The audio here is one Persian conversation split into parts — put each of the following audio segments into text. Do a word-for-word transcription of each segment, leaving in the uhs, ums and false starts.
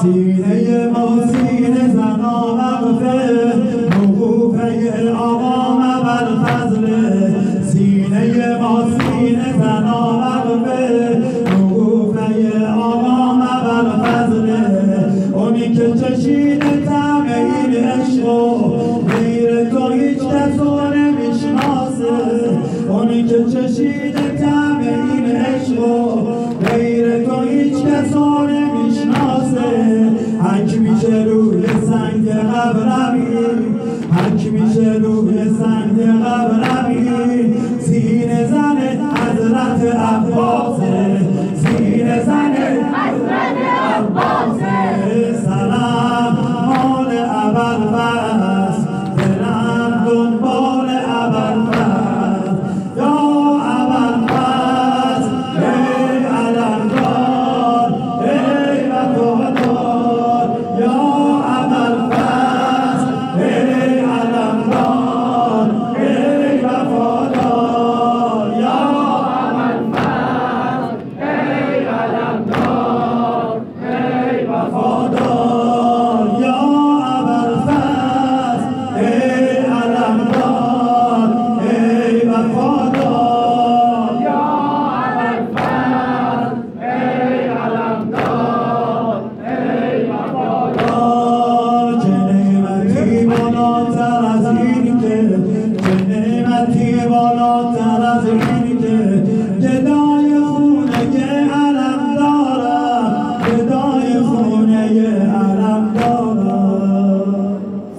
سینه ما سینه زنا وقفه موقوفه آقا ابوالفضل سینه ما سینه زنا وقفه موقوفه آقا ابوالفضل اونی که چشیده طعم این عشق و غیر تو هیچ کس رو نمیشناسه اونی که چشیده طعم این عشق و غیر تو هیچ کس رو نمیشناسه حک میشه روی سنگ قبرمی حک میشه روی سنگ قبرمی سینه زن حضرت عباسه سینه زن حضرت عباسه سلام مال ابوالفضل دلم دنبال ابوالفضل یا ابوالفضل ای علمدار ای وفادار یا ابوالفضل ای علمدار ای وفادار یا ابوالفضل ای علمدار ای وفادار یا ابوالفضل ای علمدار ای وفادار یا ابوالفضل ای علمدار ای وفادار چه نعمتی بالاتر از این که چه نعمتی بالاتر از این که گدای خونه علم دارم گدای خونه علم دارم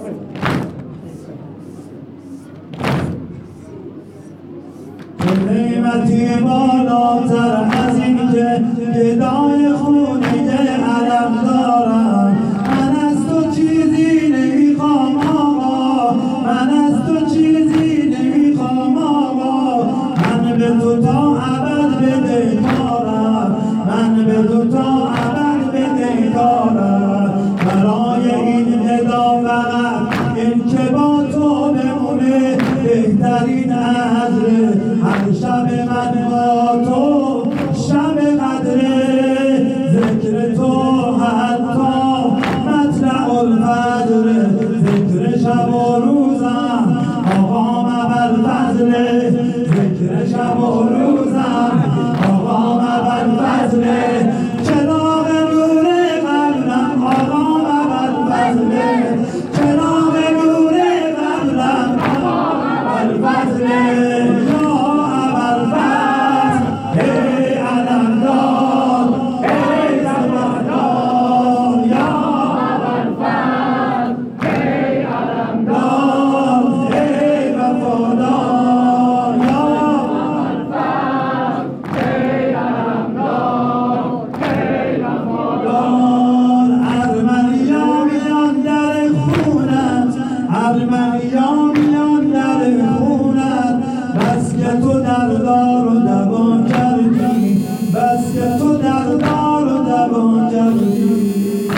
چه نعمتی بالاتر از این که گدای خونه علم دارم من از تو چیزی نمیخوام آقا من از تو چیزی نمیخوام آقا من به تو تا ابد بدهکارم من به تو تا ابد بدهکارم برای این هدا فقط این که با تو بمونه بهترین عذره هر شب من با تو شب قدره ذکر تو حتی مطلع الفجر ذکر شب و روزم آقام ابوالفضل ذکر شب و روزم آقام ابوالفضل چراغ نور قلبم آقام ابوالفضل چراغ نور قلبم آقام ابوالفضل یا ابوالفضل ای علمدار ای وفادار یا ابوالفضل ای علمدار ای وفادار یا ابوالفضل ای علمدار ای وفادار ارمنیا میان در خونت ارمنیا میان در خونت بس که تو در دار و دوان کردی بس که تو در دار و دوان کردی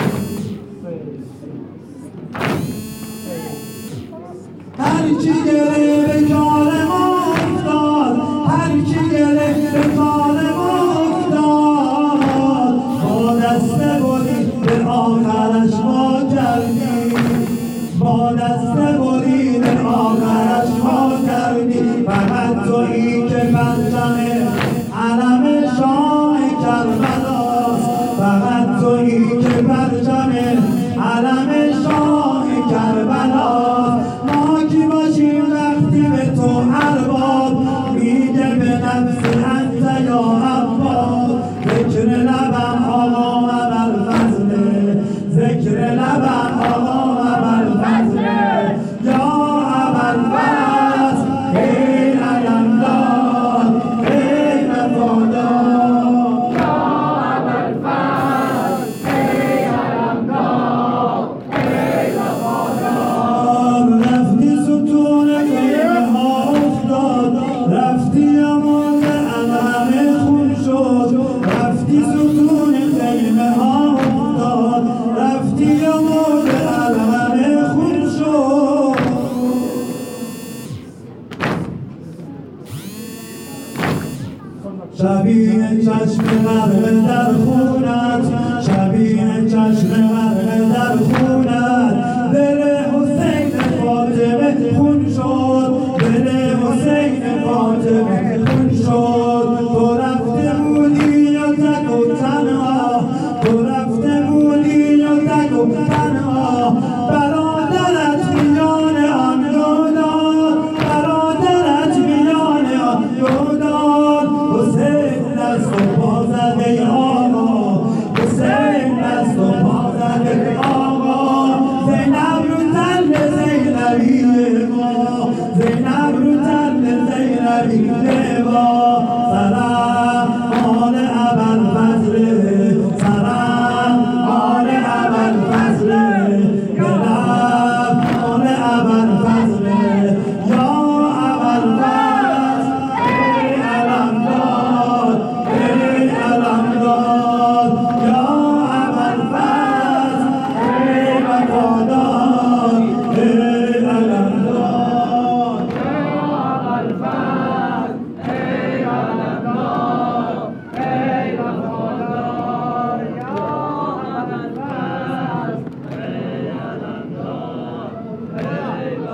هرچی گره به کار ما افتاد هرچی گره به کار ما افتاد با دسته برید آخرش ما کردی با دسته برید آخرش ما کردی فقط تویی که پرچم علم شاه کربلاست فقط تویی که پرچم علم شاه کربلاست